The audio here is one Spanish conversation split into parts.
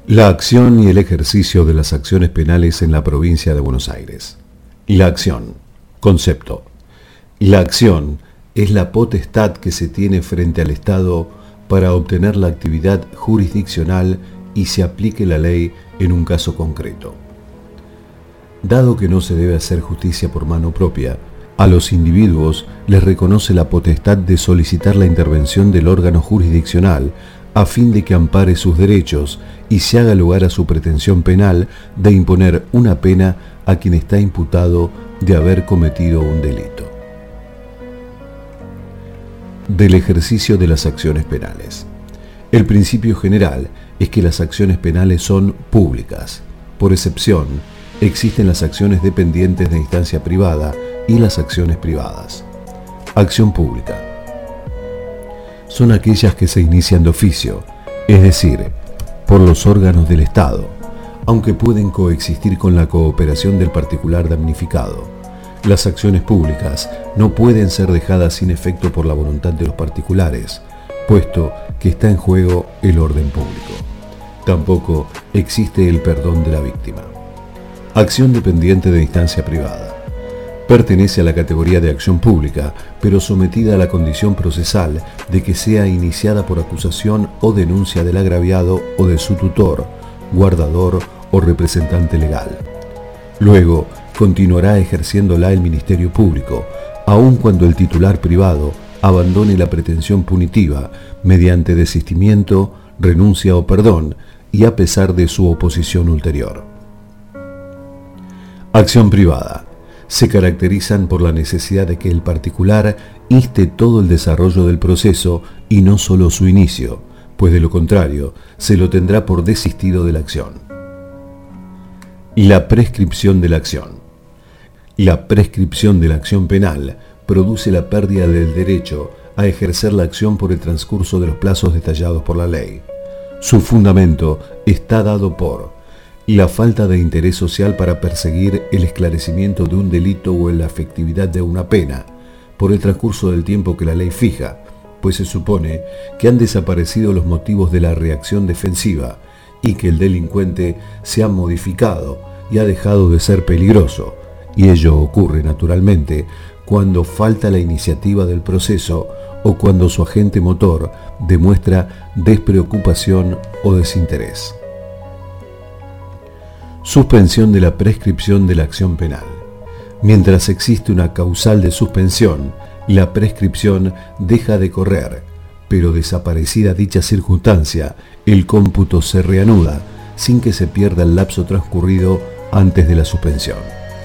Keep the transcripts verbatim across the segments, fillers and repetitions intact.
La acción y el ejercicio de las acciones penales en la provincia de Buenos Aires. La acción. Concepto. La acción es la potestad que se tiene frente al Estado para obtener la actividad jurisdiccional y se aplique la ley en un caso concreto. Dado que no se debe hacer justicia por mano propia, a los individuos les reconoce la potestad de solicitar la intervención del órgano jurisdiccional a fin de que ampare sus derechos y se haga lugar a su pretensión penal de imponer una pena a quien está imputado de haber cometido un delito. Del ejercicio de las acciones penales. El principio general es que las acciones penales son públicas. Por excepción, existen las acciones dependientes de instancia privada y las acciones privadas. Acción pública. Son aquellas que se inician de oficio, es decir, por los órganos del Estado, aunque pueden coexistir con la cooperación del particular damnificado. Las acciones públicas no pueden ser dejadas sin efecto por la voluntad de los particulares, puesto que está en juego el orden público. Tampoco existe el perdón de la víctima. Acción dependiente de instancia privada. Pertenece a la categoría de acción pública, pero sometida a la condición procesal de que sea iniciada por acusación o denuncia del agraviado o de su tutor, guardador o representante legal. Luego, continuará ejerciéndola el Ministerio Público, aun cuando el titular privado abandone la pretensión punitiva mediante desistimiento, renuncia o perdón, y a pesar de su oposición ulterior. Acción privada. Se caracterizan por la necesidad de que el particular inste todo el desarrollo del proceso y no solo su inicio, pues de lo contrario se lo tendrá por desistido de la acción. La prescripción de la acción. La prescripción de la acción penal produce la pérdida del derecho a ejercer la acción por el transcurso de los plazos detallados por la ley. Su fundamento está dado por la falta de interés social para perseguir el esclarecimiento de un delito o en la efectividad de una pena, por el transcurso del tiempo que la ley fija, pues se supone que han desaparecido los motivos de la reacción defensiva y que el delincuente se ha modificado y ha dejado de ser peligroso, y ello ocurre naturalmente cuando falta la iniciativa del proceso o cuando su agente motor demuestra despreocupación o desinterés. Suspensión de la prescripción de la acción penal. Mientras existe una causal de suspensión, la prescripción deja de correr, pero desaparecida dicha circunstancia, el cómputo se reanuda sin que se pierda el lapso transcurrido antes de la suspensión.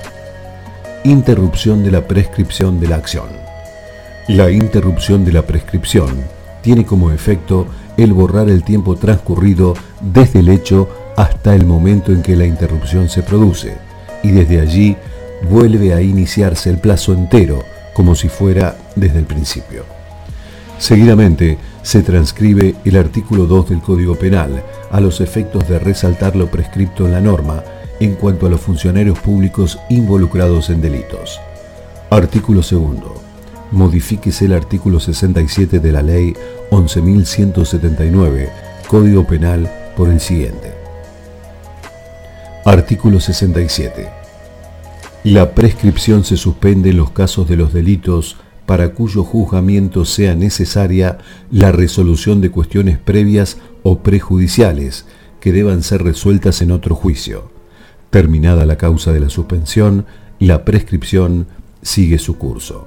Interrupción de la prescripción de la acción. La interrupción de la prescripción tiene como efecto el borrar el tiempo transcurrido desde el hecho hasta el momento en que la interrupción se produce, y desde allí vuelve a iniciarse el plazo entero, como si fuera desde el principio. Seguidamente, se transcribe el artículo dos del Código Penal, a los efectos de resaltar lo prescripto en la norma en cuanto a los funcionarios públicos involucrados en delitos. Artículo segundo. Modifíquese el artículo sesenta y siete de la Ley once mil ciento setenta y nueve, Código Penal, por el siguiente. Artículo sesenta y siete. La prescripción se suspende en los casos de los delitos para cuyo juzgamiento sea necesaria la resolución de cuestiones previas o prejudiciales que deban ser resueltas en otro juicio. Terminada la causa de la suspensión, la prescripción sigue su curso.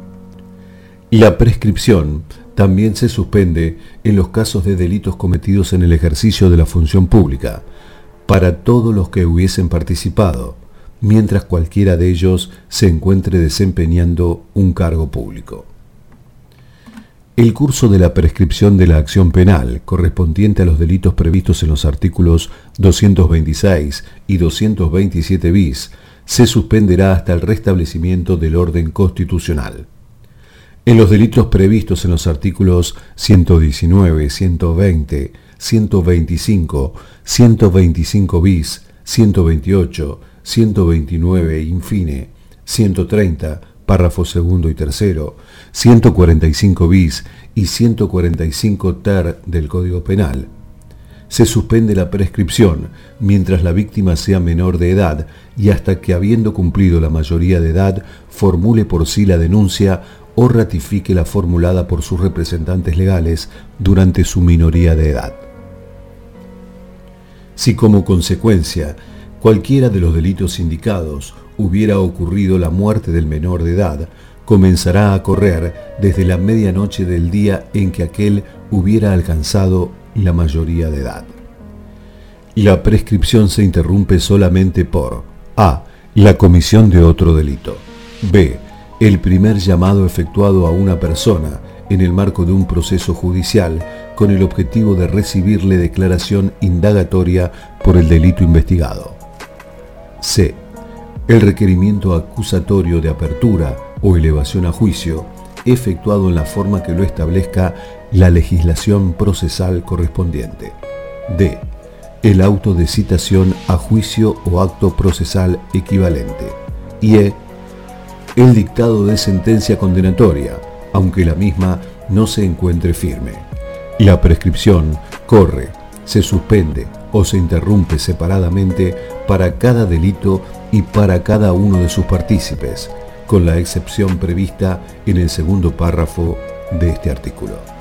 La prescripción también se suspende en los casos de delitos cometidos en el ejercicio de la función pública, para todos los que hubiesen participado, mientras cualquiera de ellos se encuentre desempeñando un cargo público. El curso de la prescripción de la acción penal, correspondiente a los delitos previstos en los artículos doscientos veintiséis y doscientos veintisiete bis, se suspenderá hasta el restablecimiento del orden constitucional. En los delitos previstos en los artículos ciento diecinueve, ciento veinte, ciento veinticinco, ciento veinticinco bis, ciento veintiocho, ciento veintinueve, infine, ciento treinta, párrafo segundo y tercero, ciento cuarenta y cinco bis y ciento cuarenta y cinco ter del Código Penal, Se suspende la prescripción mientras la víctima sea menor de edad y hasta que, habiendo cumplido la mayoría de edad, formule por sí la denuncia o ratifique la formulada por sus representantes legales durante su minoría de edad. Si como consecuencia cualquiera de los delitos indicados hubiera ocurrido la muerte del menor de edad, comenzará a correr desde la medianoche del día en que aquel hubiera alcanzado la mayoría de edad. La prescripción se interrumpe solamente por a. La comisión de otro delito. b. El primer llamado efectuado a una persona en el marco de un proceso judicial con el objetivo de recibirle declaración indagatoria por el delito investigado. c. El requerimiento acusatorio de apertura o elevación a juicio efectuado en la forma que lo establezca la legislación procesal correspondiente. D. El auto de citación a juicio o acto procesal equivalente. Y E. El dictado de sentencia condenatoria, aunque la misma no se encuentre firme. La prescripción corre, se suspende o se interrumpe separadamente para cada delito y para cada uno de sus partícipes, con la excepción prevista en el segundo párrafo de este artículo.